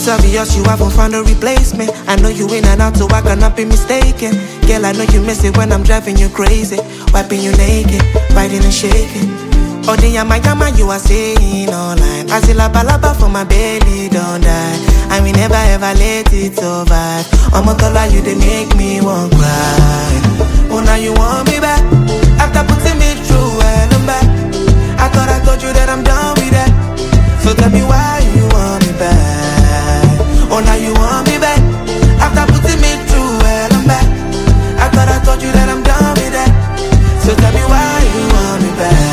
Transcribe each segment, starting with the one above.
obvious you haven't found a replacement. I know you in and out, so I cannot be mistaken. Girl, I know you miss it when I'm driving you crazy, wiping you naked, riding and shaking. Oh, the yama you are saying online. I see la balaba for my belly, don't die. I will never ever let it survive. I'm a color, you they make me want cry. Oh, now you want me back after putting me through hell and back. I thought I told you that I'm done with that. So tell me why you want me back. Oh, now you want me back after putting me through hell and back. I thought I told you that I'm done with that. So tell me why you want me back.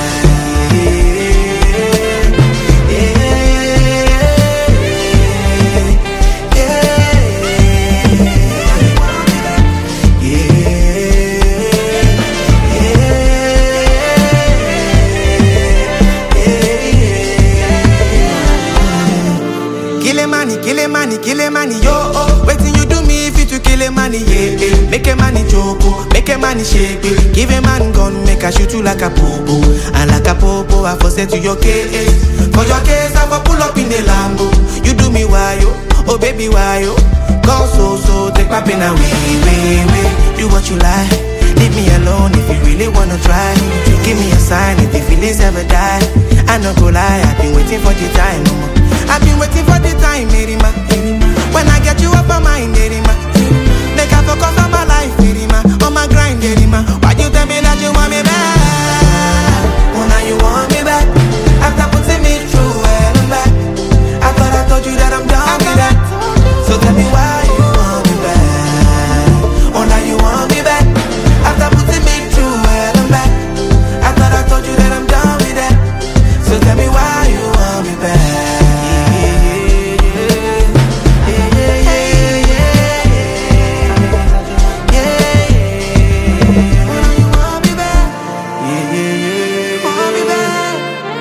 Kill a money, yo, oh. Waiting you do me if you to kill a money, yeah. Make a money choco, make a money shake it. Give a man gun, make a shoot you like a popo. And like a popo, I for set to your case. For your case, I for pull up in the Lambo. You do me why, yo, oh baby, why, yo. Go so, take my pen away. Do what you like, leave me alone if you really wanna try. Give me a sign if the feelings ever die. I no go lie, I've been waiting for the time, I've been waiting for the time, Erima. When I get you up my mind, Erima. Make I focus on my life, Erima. On my grind, Erima. Why you tell me that you want me back? Oh, now you want me back after putting me through hell and back. I thought I told you that I'm done with that. So tell me why you want me back. Oh, now you want me back after putting me through hell and back. I thought I told you that I'm done with that. So tell me why you want me back.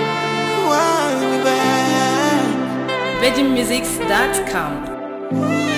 VeggieMusics.com